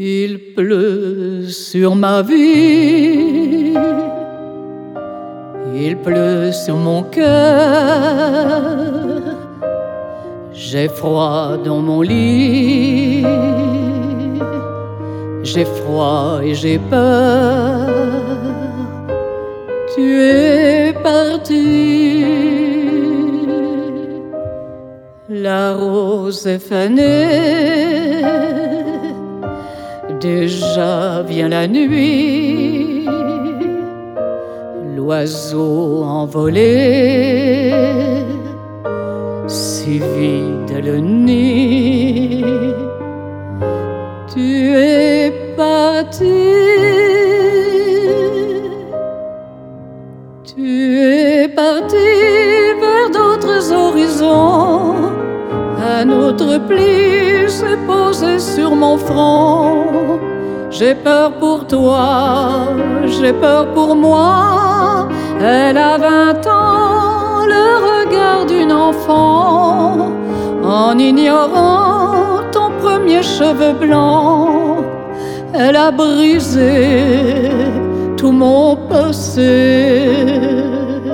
Il pleut sur ma vie, il pleut sur mon cœur. J'ai froid dans mon lit, j'ai froid et j'ai peur. Tu es parti, la rose est fanée. Déjà vient la nuit, l'oiseau envolé, si vide le nid. Tu es parti, tu es parti vers d'autres horizons. Un autre pli s'est posé sur mon front. J'ai peur pour toi, j'ai peur pour moi. Elle a 20 ans, le regard d'une enfant. En ignorant ton premier cheveu blanc, elle a brisé tout mon passé.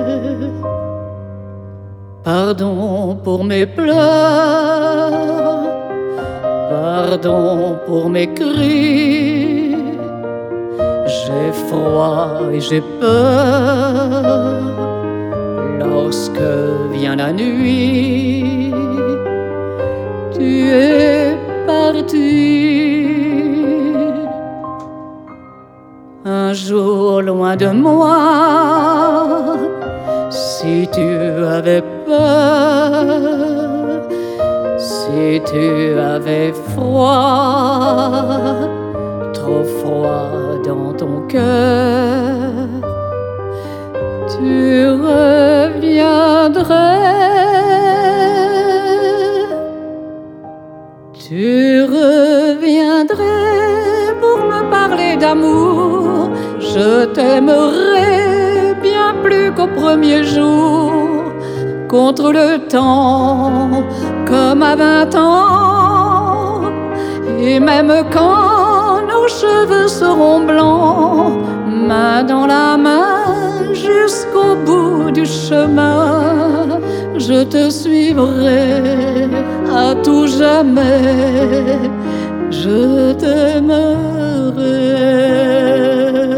Pardon pour mes pleurs, pardon pour mes cris. J'ai froid et j'ai peur lorsque vient la nuit. Tu es parti. Un jour loin de moi, si tu avais peur, si tu avais froid, trop froid dans ton cœur, tu reviendrais pour me parler d'amour. Je t'aimerais bien plus qu'au premier jour, contre le temps, comme à 20 ans. Et même quand nos cheveux seront blancs, main dans la main jusqu'au bout du chemin, je te suivrai à tout jamais, je t'aimerai.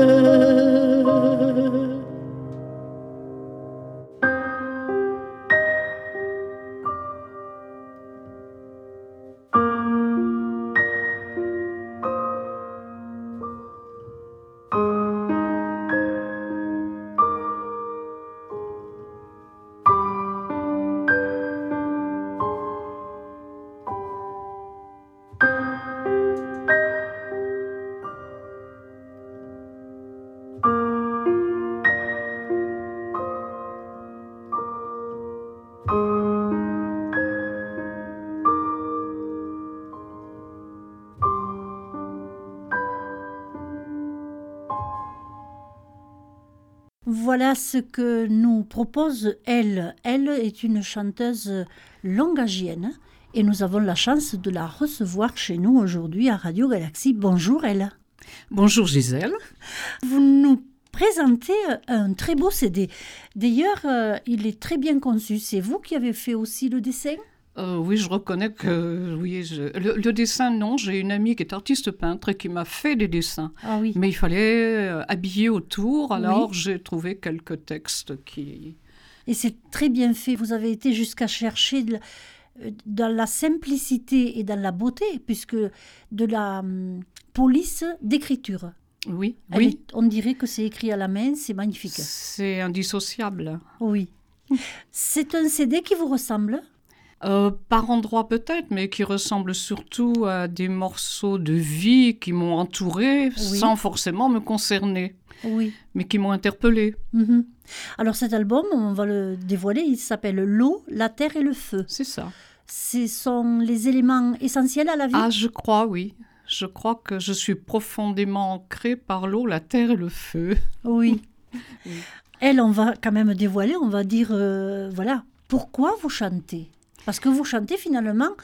Voilà ce que nous propose Elle. Elle est une chanteuse langagienne et nous avons la chance de la recevoir chez nous aujourd'hui à Radio Galaxie. Bonjour Elle. Bonjour Gisèle. Vous nous présentez un très beau CD. D'ailleurs, il est très bien conçu. C'est vous qui avez fait aussi le dessin ? Oui, je reconnais que le dessin, non. J'ai une amie qui est artiste peintre et qui m'a fait des dessins. Ah oui. Mais il fallait habiller autour, alors Oui. j'ai trouvé quelques textes qui... Et c'est très bien fait. Vous avez été jusqu'à chercher dans la simplicité et dans la beauté, puisque de la police d'écriture. Oui, On dirait que c'est écrit à la main, c'est magnifique. C'est indissociable. Oui. C'est un CD qui vous ressemble ? Par endroits peut-être, mais qui ressemble surtout à des morceaux de vie qui m'ont entourée, Oui. sans forcément me concerner, Oui. mais qui m'ont interpellée. Mhm. Alors cet album, on va le dévoiler, il s'appelle L'eau, la terre et le feu. C'est ça. Ce sont les éléments essentiels à la vie ? Ah, je crois, oui. Je crois que je suis profondément ancrée par l'eau, la terre et le feu. Oui. Oui. Elle, on va quand même dévoiler, on va dire, voilà, pourquoi vous chantez ? Parce que vous chantez finalement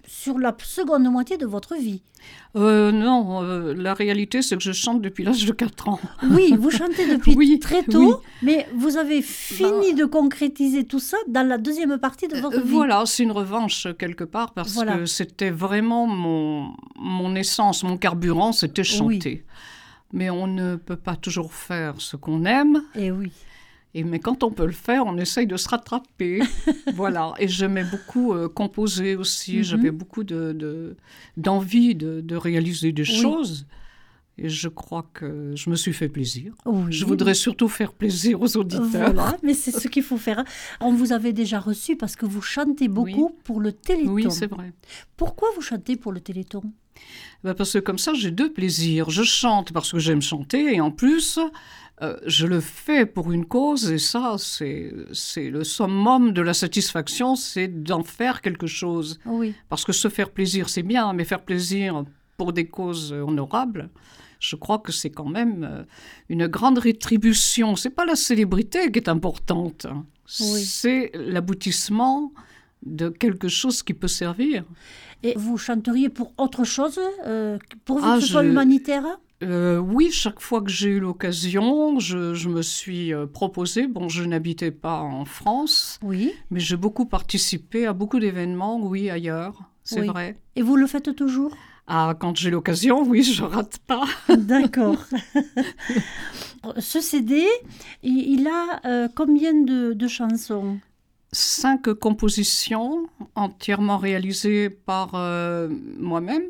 sur la seconde moitié de votre vie. Non, la réalité, c'est que je chante depuis l'âge de 4 ans. Oui, vous chantez depuis Oui, très tôt, oui. mais vous avez fini de concrétiser tout ça dans la deuxième partie de votre vie. Voilà, c'est une revanche quelque part, parce Voilà. que c'était vraiment mon essence, mon carburant, c'était chanter. Mais on ne peut pas toujours faire ce qu'on aime. Et oui. Mais quand on peut le faire, on essaye de se rattraper. Voilà. Et j'aimais beaucoup composer aussi. J'avais beaucoup d'envie de réaliser des choses. Et je crois que je me suis fait plaisir. Oui. Je voudrais surtout faire plaisir aux auditeurs. Voilà, mais c'est ce qu'il faut faire. On vous avait déjà reçu parce que vous chantez beaucoup pour le Téléthon. Oui, c'est vrai. Pourquoi vous chantez pour le Téléthon ? Parce que comme ça, j'ai 2 plaisirs. Je chante parce que j'aime chanter et en plus, je le fais pour une cause et ça, c'est le summum de la satisfaction, c'est d'en faire quelque chose. Oui. Parce que se faire plaisir, c'est bien, mais faire plaisir pour des causes honorables, je crois que c'est quand même une grande rétribution. C'est pas la célébrité qui est importante, c'est l'aboutissement de quelque chose qui peut servir. Et vous chanteriez pour autre chose, pourvu que ce soit humanitaire ? Oui, chaque fois que j'ai eu l'occasion, je me suis proposée. Bon, je n'habitais pas en France, mais j'ai beaucoup participé à beaucoup d'événements, oui, ailleurs, c'est vrai. Et vous le faites toujours ? Ah, quand j'ai l'occasion, oui, je rate pas. D'accord. Ce CD, il a combien de chansons ? 5 compositions entièrement réalisées par moi-même,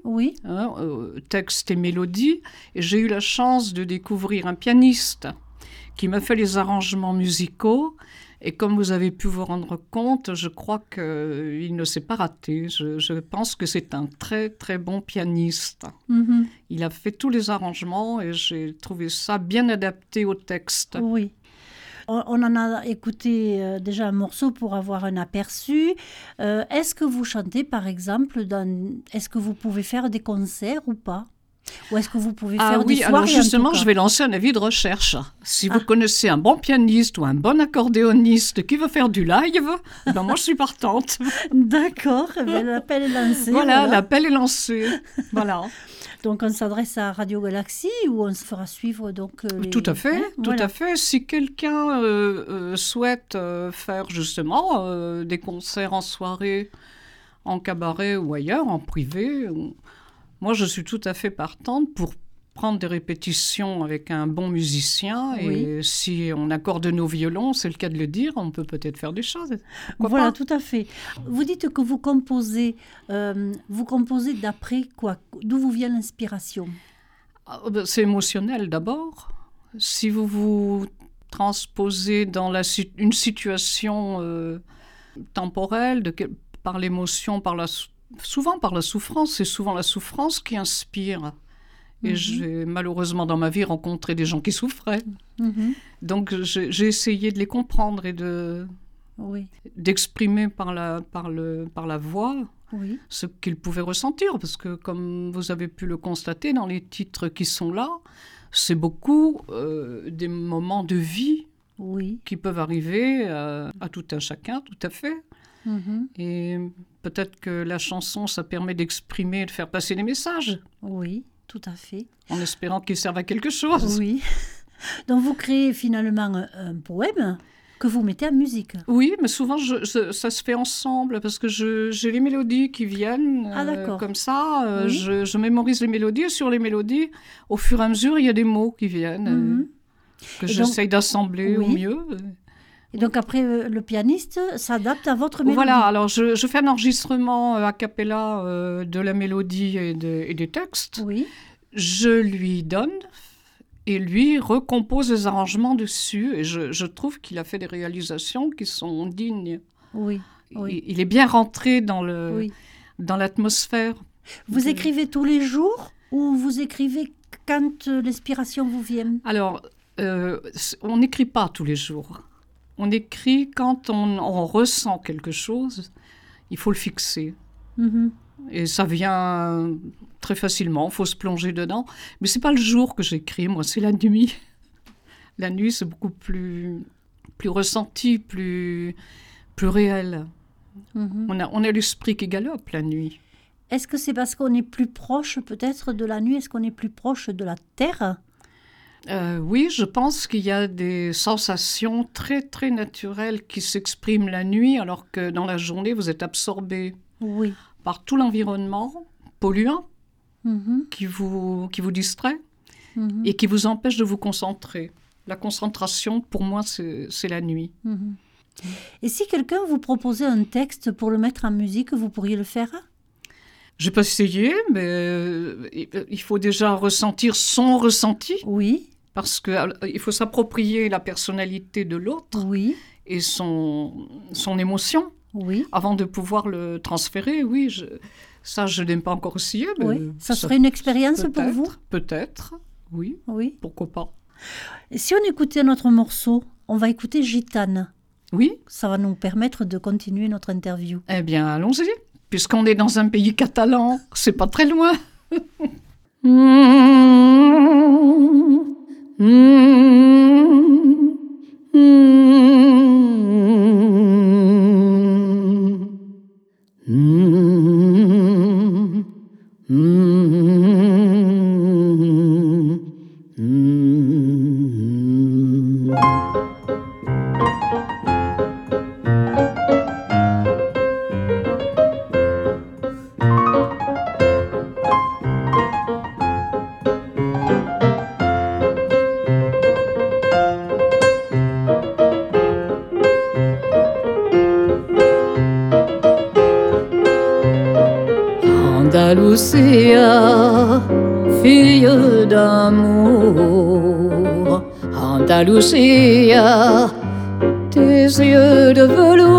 texte et mélodie. Et j'ai eu la chance de découvrir un pianiste qui m'a fait les arrangements musicaux. Et comme vous avez pu vous rendre compte, je crois qu'il ne s'est pas raté. Je pense que c'est un très, très bon pianiste. Mm-hmm. Il a fait tous les arrangements et j'ai trouvé ça bien adapté au texte. Oui. On en a écouté déjà un morceau pour avoir un aperçu. Est-ce que vous chantez, par exemple, est-ce que vous pouvez faire des concerts ou pas ? Ou est-ce que vous pouvez faire des soirées ? Alors justement, je vais lancer un avis de recherche. Si vous connaissez un bon pianiste ou un bon accordéoniste qui veut faire du live, ben moi je suis partante. D'accord, l'appel est lancé. Voilà, l'appel est lancé. Voilà. Donc, on s'adresse à Radio Galaxie ou on se fera suivre donc Tout à fait, à fait. Si quelqu'un souhaite faire justement des concerts en soirée, en cabaret ou ailleurs, en privé, moi je suis tout à fait partante pour prendre des répétitions avec un bon musicien et si on accorde nos violons, c'est le cas de le dire, on peut peut-être faire des choses. Voilà, tout à fait. Vous dites que vous composez d'après quoi ? D'où vous vient l'inspiration ? C'est émotionnel d'abord. Si vous vous transposez dans une situation temporelle, par l'émotion, souvent par la souffrance, c'est souvent la souffrance qui inspire. Et j'ai malheureusement dans ma vie rencontré des gens qui souffraient. Donc j'ai essayé de les comprendre et d'exprimer par la voix ce qu'ils pouvaient ressentir. Parce que comme vous avez pu le constater dans les titres qui sont là, c'est beaucoup des moments de vie qui peuvent arriver à tout un chacun, tout à fait. Et peut-être que la chanson, ça permet d'exprimer, de faire passer des messages. Oui. Tout à fait. En espérant qu'il serve à quelque chose. Oui. Donc, vous créez finalement un poème que vous mettez en musique. Oui, mais souvent, ça se fait ensemble parce que j'ai les mélodies qui viennent comme ça. Je mémorise les mélodies et sur les mélodies, au fur et à mesure, il y a des mots qui viennent que j'essaye d'assembler au mieux. Et donc après, le pianiste s'adapte à votre mélodie. Voilà, alors je fais un enregistrement a cappella de la mélodie et des textes. Oui. Je lui donne et lui recompose les arrangements dessus. Et je trouve qu'il a fait des réalisations qui sont dignes. Oui. Il est bien rentré dans l'atmosphère. Vous écrivez tous les jours ou vous écrivez quand l'inspiration vous vient ? Alors, on n'écrit pas tous les jours. On écrit quand on ressent quelque chose, il faut le fixer. Et ça vient très facilement, il faut se plonger dedans. Mais ce n'est pas le jour que j'écris, moi, c'est la nuit. La nuit, c'est beaucoup plus ressenti, plus réel. On a l'esprit qui galope la nuit. Est-ce que c'est parce qu'on est plus proche peut-être de la nuit? Est-ce qu'on est plus proche de la terre? Oui, je pense qu'il y a des sensations très, très naturelles qui s'expriment la nuit, alors que dans la journée, vous êtes absorbé par tout l'environnement polluant qui vous distrait et qui vous empêche de vous concentrer. La concentration, pour moi, c'est la nuit. Et si quelqu'un vous proposait un texte pour le mettre en musique, vous pourriez le faire? Je peux essayer, mais il faut déjà ressentir son ressenti. Oui. Parce qu'il faut s'approprier la personnalité de l'autre et son émotion avant de pouvoir le transférer. Oui, je n'aime pas encore essayé. Mais ça serait une expérience pour vous? Peut-être, oui. Pourquoi pas. Et si on écoutait notre morceau, on va écouter Gitane. Oui. Ça va nous permettre de continuer notre interview. Eh bien, allons-y. Puisqu'on est dans un pays catalan, c'est pas très loin. Andalusia, fille d'amour, Andalusia, tes yeux de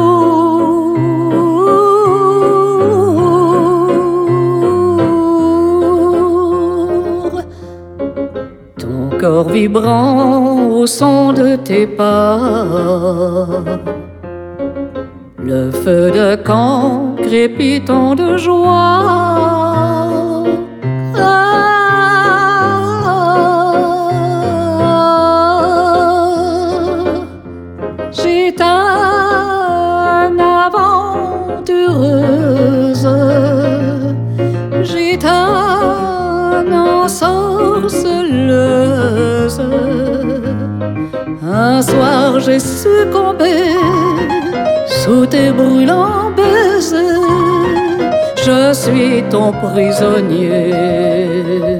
velours, ton corps vibrant au son de tes pas, le feu de camp crépitant de joie. Gitane aventureuse, gitane ensorceleuse, un soir j'ai succombé sous tes brûlants baisers, je suis ton prisonnier.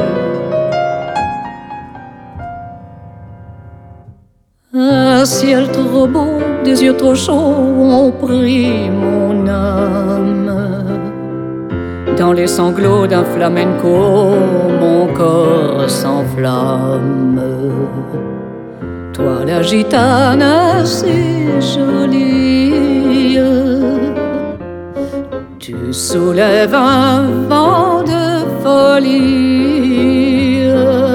Un ciel trop beau, des yeux trop chauds ont pris mon âme. Dans les sanglots d'un flamenco, mon corps s'enflamme. Toi la gitane si jolie, tu soulèves un vent de folie,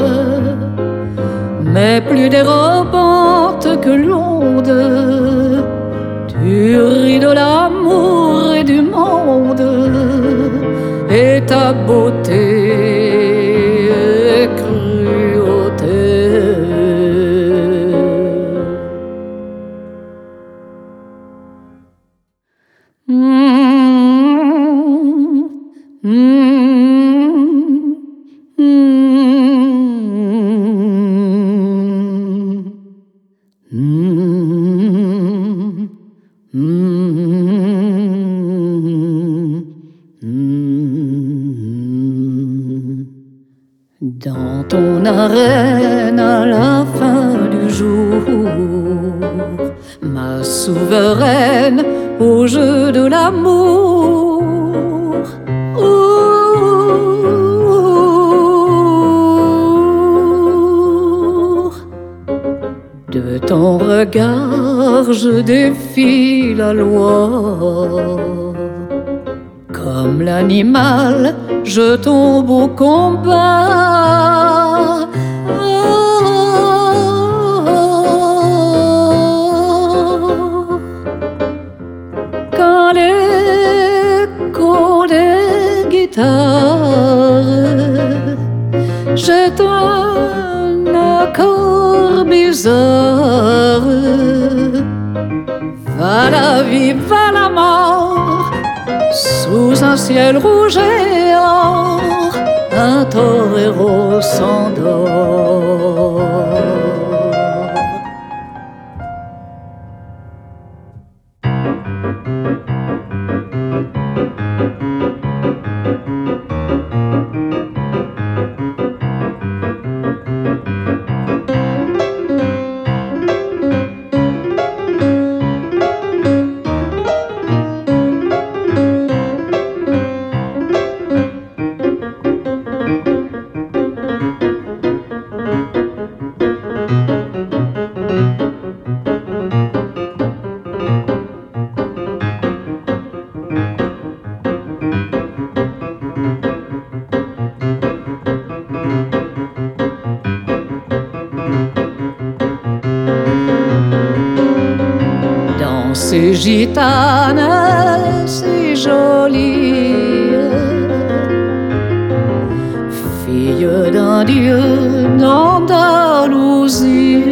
mais plus dérobante que l'onde, tu ris de l'amour et du monde, et ta beauté est cruauté. Dans ton arène à la fin du jour, ma souveraine au jeu de l'amour, de ton regard je défie la loi. Comme l'animal, je tombe au combat. Quand l'écho des guitares jette un accord bizarre, va la vie, va la mort, Sous un ciel rouge et or, un torero s'endort. Ces gitanes si jolies, filles d'un dieu d'Andalousie,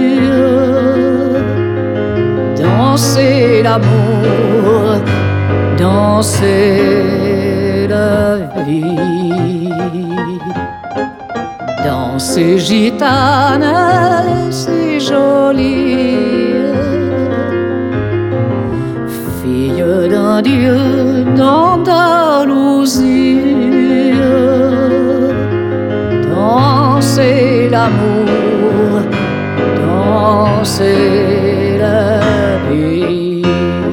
danser l'amour, danser la vie. Dans ces gitanes si jolies, d'un dieu d'Andalousie, danser l'amour, danser la vie.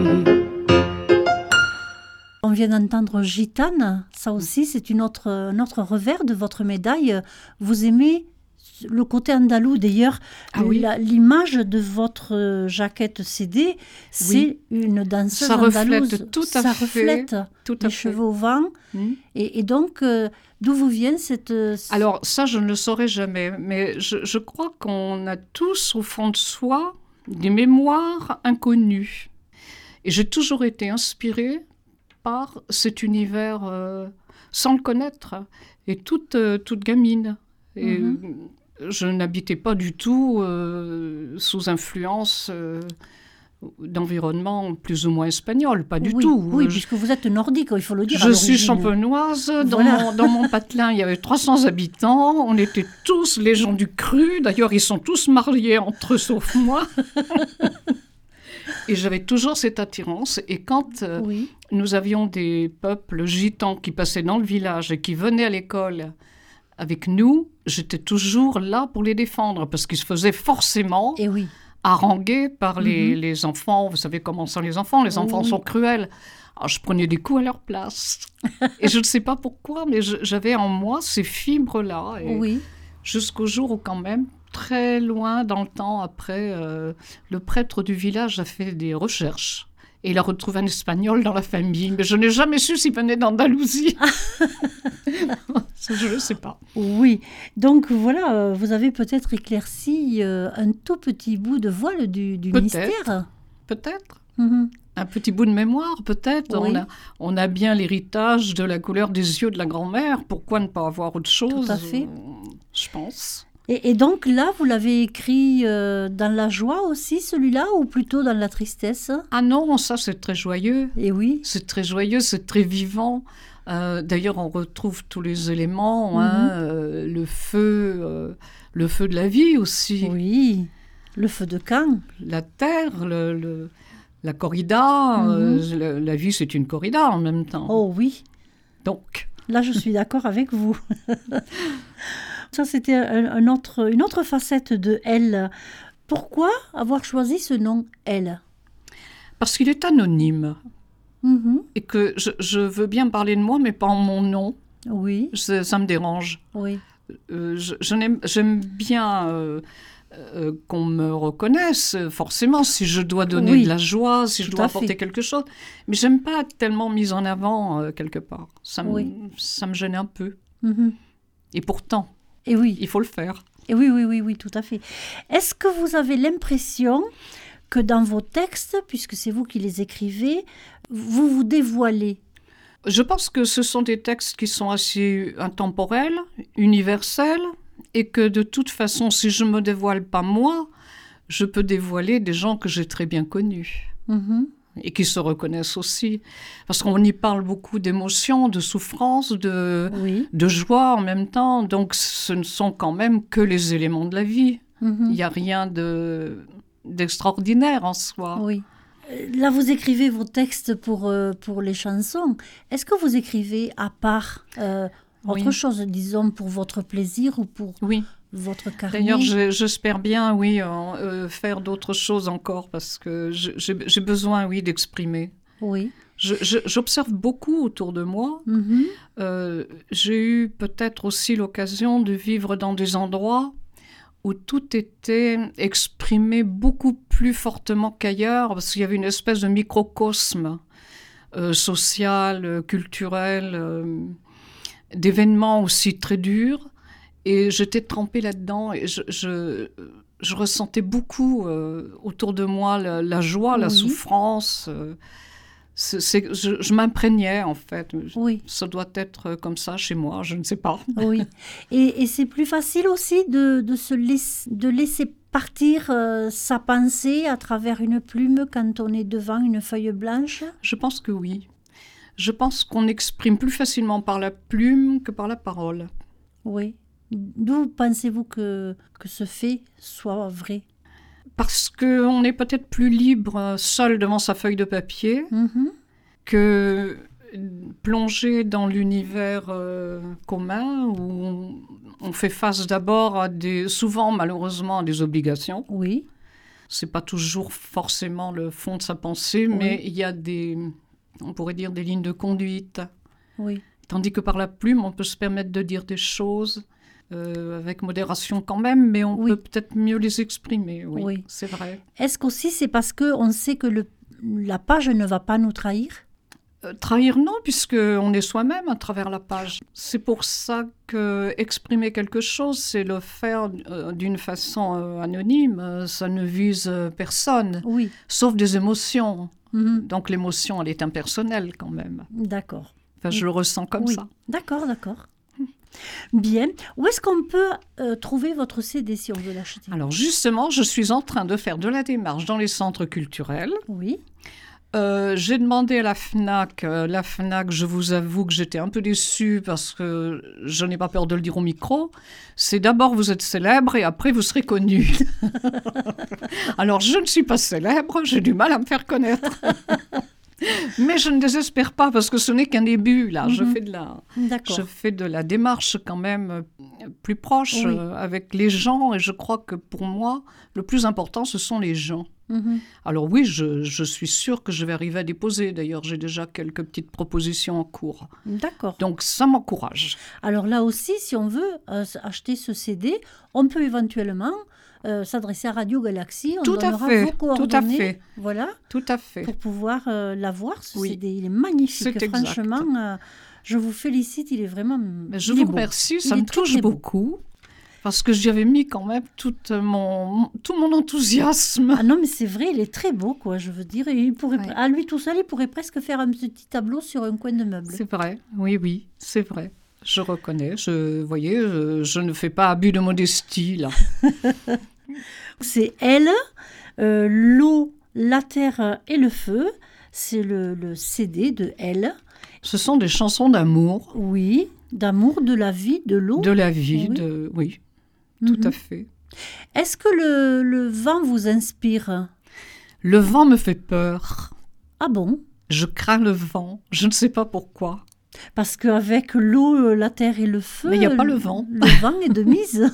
On vient d'entendre Gitane, ça aussi c'est un autre revers de votre médaille. Vous aimez le côté andalou, d'ailleurs, l'image de votre jaquette CD, c'est une danseuse andalouse. Ça reflète tout à fait. Les cheveux au vent. Et donc, d'où vous vient cette... Alors, ça, je ne le saurais jamais. Mais je crois qu'on a tous, au fond de soi, des mémoires inconnues. Et j'ai toujours été inspirée par cet univers sans le connaître. Et toute gamine. Et je n'habitais pas du tout sous influence d'environnement plus ou moins espagnol, pas du tout. Oui, puisque vous êtes nordique, il faut le dire. Je suis champenoise. Dans mon patelin, il y avait 300 habitants. On était tous les gens du cru. D'ailleurs, ils sont tous mariés entre eux, sauf moi. Et j'avais toujours cette attirance. Et quand nous avions des peuples gitans qui passaient dans le village et qui venaient à l'école avec nous, j'étais toujours là pour les défendre, parce qu'ils se faisaient forcément haranguer par les enfants. Vous savez comment sont les enfants sont cruels. Alors, je prenais des coups à leur place. Et je ne sais pas pourquoi, mais j'avais en moi ces fibres-là. Jusqu'au jour où, quand même, très loin dans le temps après, le prêtre du village a fait des recherches. Et il a retrouvé un Espagnol dans la famille. Mais je n'ai jamais su s'il venait d'Andalousie. Je ne sais pas. Oui. Donc voilà, vous avez peut-être éclairci un tout petit bout de voile du mystère. Peut-être. Un petit bout de mémoire, peut-être. Oui. On a bien l'héritage de la couleur des yeux de la grand-mère. Pourquoi ne pas avoir autre chose ? Tout à fait. Je pense. Et donc là, vous l'avez écrit dans la joie aussi, celui-là, ou plutôt dans la tristesse ? Ah non, ça c'est très joyeux. Et oui. C'est très joyeux, c'est très vivant. D'ailleurs, on retrouve tous les éléments, le feu de la vie aussi. Oui, le feu de camp. La terre, la corrida, la vie c'est une corrida en même temps. Oh oui. Donc. Là, je suis d'accord avec vous. Ça, c'était une autre facette de Elle. Pourquoi avoir choisi ce nom, Elle ? Parce qu'il est anonyme. Et que je veux bien parler de moi, mais pas en mon nom. Oui. Ça me dérange. Oui. J'aime bien qu'on me reconnaisse, forcément, si je dois donner de la joie, si je dois apporter quelque chose. Mais j'aime pas être tellement mise en avant, quelque part. Ça me gêne un peu. Et pourtant, il faut le faire. Et oui, tout à fait. Est-ce que vous avez l'impression que dans vos textes, puisque c'est vous qui les écrivez, vous vous dévoilez ? Je pense que ce sont des textes qui sont assez intemporels, universels, et que de toute façon, si je ne me dévoile pas moi, je peux dévoiler des gens que j'ai très bien connus. et qui se reconnaissent aussi. Parce qu'on y parle beaucoup d'émotions, de souffrance, de joie en même temps. Donc ce ne sont quand même que les éléments de la vie. Il n'y a rien d'extraordinaire en soi. Oui. Là, vous écrivez vos textes pour les chansons. Est-ce que vous écrivez à part autre chose, disons, pour votre plaisir ou pour votre carnet? D'ailleurs, j'espère bien, faire d'autres choses encore parce que j'ai besoin, d'exprimer. Oui. J'observe beaucoup autour de moi. J'ai eu peut-être aussi l'occasion de vivre dans des endroits où tout était exprimé beaucoup plus fortement qu'ailleurs, parce qu'il y avait une espèce de microcosme social, culturel, d'événements aussi très durs. Et j'étais trempée là-dedans et je ressentais beaucoup autour de moi la joie, la souffrance. Je m'imprégnais, en fait. Oui. Ça doit être comme ça chez moi, je ne sais pas. Oui. Et c'est plus facile aussi de laisser partir sa pensée à travers une plume quand on est devant une feuille blanche? Je pense que oui. Je pense qu'on exprime plus facilement par la plume que par la parole. Oui. D'où pensez-vous que ce fait soit vrai? Parce qu'on est peut-être plus libre seul devant sa feuille de papier que plongé dans l'univers commun où on fait face d'abord souvent malheureusement à des obligations. Oui. C'est pas toujours forcément le fond de sa pensée, mais il y a on pourrait dire des lignes de conduite. Oui. Tandis que par la plume, on peut se permettre de dire des choses avec modération quand même, mais on peut peut-être mieux les exprimer, oui. C'est vrai. Est-ce qu'aussi c'est parce qu'on sait que la page ne va pas nous trahir? Trahir, non, puisqu'on est soi-même à travers la page. C'est pour ça que exprimer quelque chose, c'est le faire d'une façon anonyme. Ça ne vise personne, sauf des émotions. Donc l'émotion, elle est impersonnelle quand même. D'accord. Enfin, je le ressens comme ça. D'accord. Bien. Où est-ce qu'on peut trouver votre CD si on veut l'acheter? Alors justement, je suis en train de faire de la démarche dans les centres culturels. Oui. J'ai demandé à la FNAC. La FNAC, je vous avoue que j'étais un peu déçue parce que je n'ai pas peur de le dire au micro. C'est d'abord vous êtes célèbre et après vous serez connu. Alors je ne suis pas célèbre, j'ai du mal à me faire connaître. Mais je ne désespère pas parce que ce n'est qu'un début. Là, je fais de la démarche quand même plus proche avec les gens et je crois que pour moi, le plus important, ce sont les gens. Alors oui, je suis sûre que je vais arriver à déposer. D'ailleurs, j'ai déjà quelques petites propositions en cours. D'accord. Donc ça m'encourage. Alors là aussi, si on veut acheter ce CD, on peut éventuellement s'adresser à Radio Galaxie. On donnera vos coordonnées. Tout à fait. Voilà. Tout à fait. Pour pouvoir l'avoir, ce CD. Il est magnifique. Franchement, je vous félicite. Il est vraiment. Je vous remercie. Ça me touche beaucoup. Parce que j'y avais mis quand même tout mon enthousiasme. Ah non, mais c'est vrai, il est très beau, quoi, je veux dire. Et à lui tout seul, il pourrait presque faire un petit tableau sur un coin de meuble. C'est vrai, oui, c'est vrai. Je reconnais, je ne fais pas abus de modestie, là. C'est Elle, l'eau, la terre et le feu. C'est le CD de Elle. Ce sont des chansons d'amour. Oui, d'amour, de la vie, de l'eau. De la vie, oui. Tout à fait. Est-ce que le vent vous inspire? Le vent me fait peur. Ah bon? Je crains le vent. Je ne sais pas pourquoi. Parce qu'avec l'eau, la terre et le feu... Mais il n'y a pas le vent. Le vent est de mise.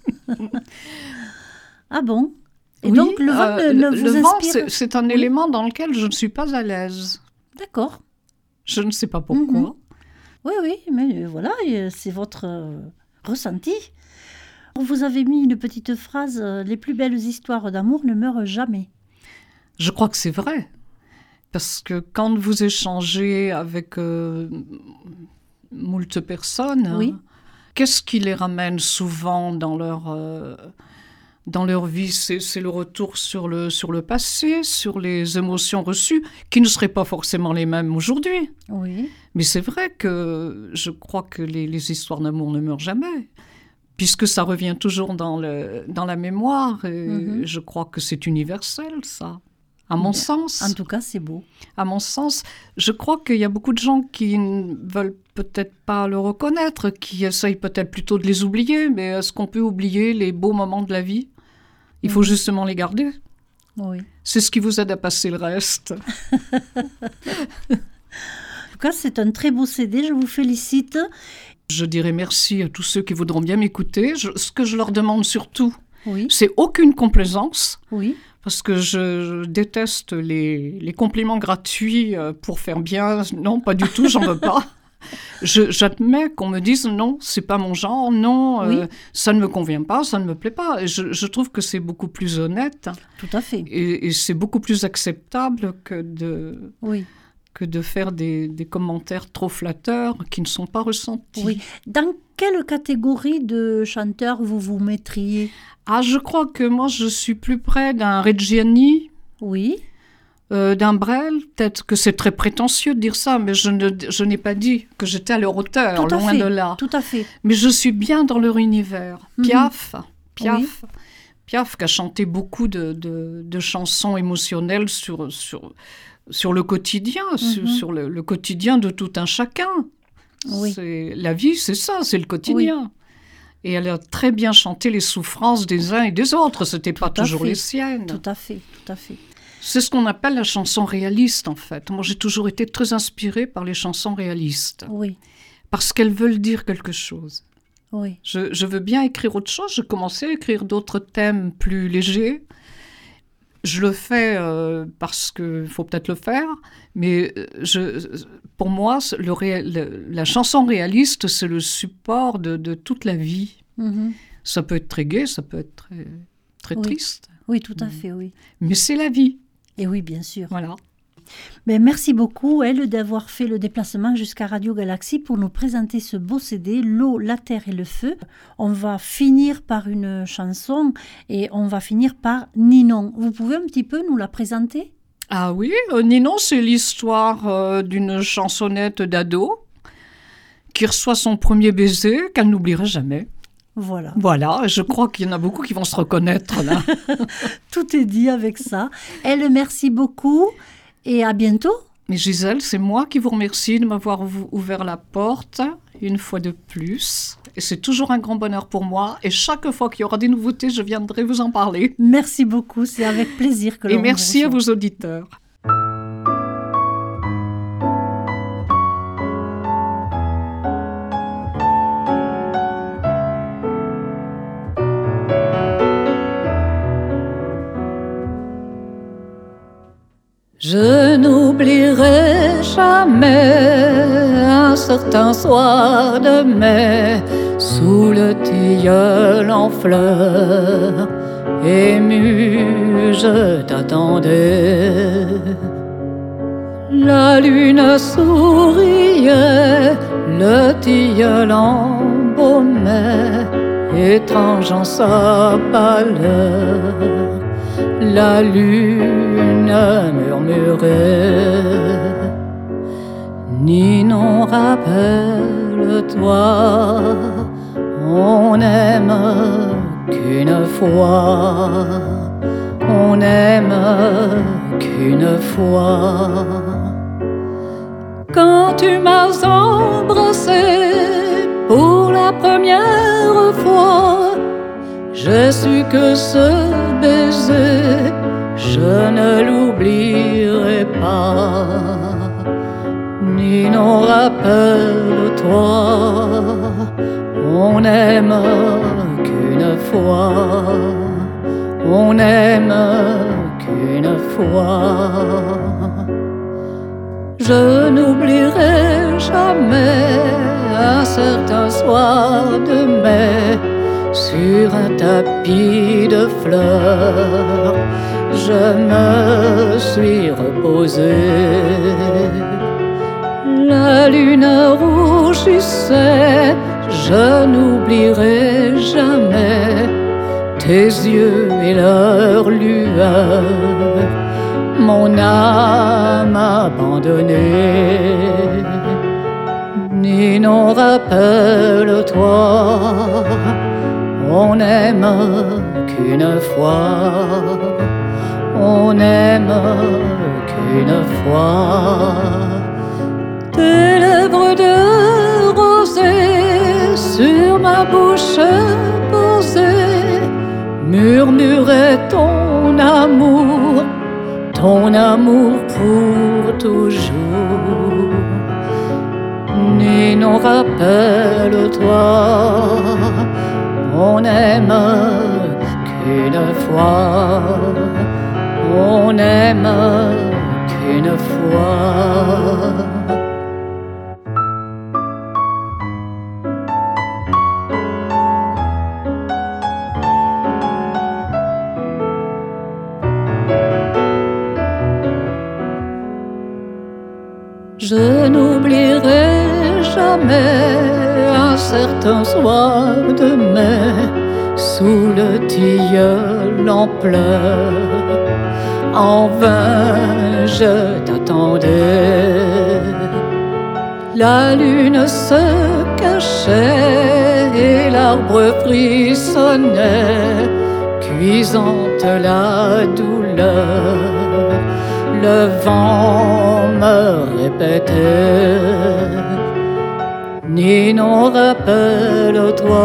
Ah bon? Et donc le vent ne vous inspire? Vent, c'est un élément dans lequel je ne suis pas à l'aise. D'accord. Je ne sais pas pourquoi. Oui, mais voilà, c'est votre ressenti. Vous avez mis une petite phrase, les plus belles histoires d'amour ne meurent jamais. Je crois que c'est vrai. Parce que quand vous échangez avec moult personnes, qu'est-ce qui les ramène souvent dans leur vie? C'est le retour sur le passé, sur les émotions reçues, qui ne seraient pas forcément les mêmes aujourd'hui. Oui. Mais c'est vrai que je crois que les histoires d'amour ne meurent jamais. Puisque ça revient toujours dans la mémoire, et je crois que c'est universel, ça. À mon sens. En tout cas, c'est beau. À mon sens, je crois qu'il y a beaucoup de gens qui ne veulent peut-être pas le reconnaître, qui essayent peut-être plutôt de les oublier, mais est-ce qu'on peut oublier les beaux moments de la vie ? Il faut justement les garder. Oui. C'est ce qui vous aide à passer le reste. En tout cas, c'est un très beau CD, je vous félicite. Je dirais merci à tous ceux qui voudront bien m'écouter. Ce que je leur demande surtout, c'est aucune complaisance. Oui. Parce que je déteste les compliments gratuits pour faire bien. Non, pas du tout, j'en veux pas. J'admets qu'on me dise non, c'est pas mon genre, non, ça ne me convient pas, ça ne me plaît pas. Et je trouve que c'est beaucoup plus honnête. Tout à fait. Et c'est beaucoup plus acceptable que de faire des commentaires trop flatteurs qui ne sont pas ressentis. Oui. Dans quelle catégorie de chanteur vous vous mettriez ? Ah, je crois que moi, je suis plus près d'un Reggiani. Oui. D'un Brel. Peut-être que c'est très prétentieux de dire ça, mais je n'ai pas dit que j'étais à leur hauteur, loin de là. Tout à fait. Mais je suis bien dans leur univers. Piaf, Piaf qui a chanté beaucoup de chansons émotionnelles sur le quotidien, sur le quotidien de tout un chacun. Oui. La vie, c'est ça, c'est le quotidien. Oui. Et elle a très bien chanté les souffrances des uns et des autres. Ce n'était pas toujours les siennes. Tout à fait, tout à fait. C'est ce qu'on appelle la chanson réaliste, en fait. Moi, j'ai toujours été très inspirée par les chansons réalistes. Oui. Parce qu'elles veulent dire quelque chose. Oui. Je veux bien écrire autre chose. Je commençais à écrire d'autres thèmes plus légers. Je le fais parce qu'il faut peut-être le faire, mais pour moi, la chanson réaliste, c'est le support de toute la vie. Ça peut être très gai, ça peut être très triste. Oui, tout à fait, oui. Mais c'est la vie. Et oui, bien sûr. Voilà. Mais merci beaucoup, elle, d'avoir fait le déplacement jusqu'à Radio Galaxie pour nous présenter ce beau CD, L'eau, la terre et le feu. On va finir par une chanson et on va finir par Ninon. Vous pouvez un petit peu nous la présenter ? Ah oui, Ninon, c'est l'histoire d'une chansonnette d'ado qui reçoit son premier baiser qu'elle n'oubliera jamais. Voilà. Voilà, je crois qu'il y en a beaucoup qui vont se reconnaître là. Tout est dit avec ça. Elle, merci beaucoup. Et à bientôt. Mais Gisèle, c'est moi qui vous remercie de m'avoir ouvert la porte une fois de plus. Et c'est toujours un grand bonheur pour moi. Et chaque fois qu'il y aura des nouveautés, je viendrai vous en parler. Merci beaucoup, c'est avec plaisir que l'on vous reçoit. Et merci à vos auditeurs. Je n'oublierai jamais un certain soir de mai, sous le tilleul en fleurs, ému je t'attendais. La lune souriait, le tilleul embaumait, étrange en sa pâleur. La lune murmurait: Ninon, rappelle-toi, on n'aime qu'une fois, on n'aime qu'une fois. Quand tu m'as embrassé pour la première fois, j'ai su que ce baiser, je ne l'oublierai pas. Ninon, rappelle-toi, on n'aime qu'une fois, on n'aime qu'une fois. Je n'oublierai jamais un certain soir de mai, sur un tapis de fleurs, je me suis reposé. La lune rougissait, je n'oublierai jamais tes yeux et leur lueur, mon âme abandonnée. Ninon, rappelle-toi, on n'aime qu'une fois, on n'aime qu'une fois. Tes lèvres de rosée sur ma bouche posée murmurait ton amour pour toujours. Ninon, rappelle-toi, on n'aime qu'une fois, on n'aime qu'une fois. Je n'oublierai jamais un certain soir de mai, sous le tilleul en pleurs. En vain je t'attendais. La lune se cachait et l'arbre frissonnait, cuisante la douleur. Le vent me répétait: Ninon, rappelle-toi,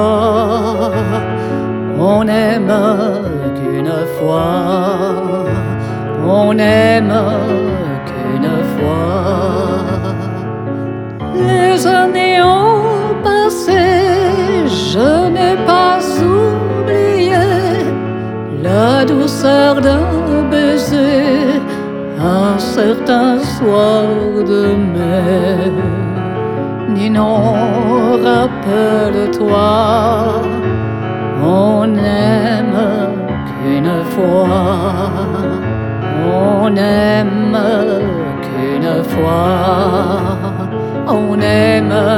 on n'aime qu'une fois, on n'aime qu'une fois. Les années ont passé, je n'ai pas oublié la douceur d'un baiser, un certain soir de mai. Ninon, rappelle-toi, on n'aime qu'une fois, on n'aime qu'une fois, on n'aime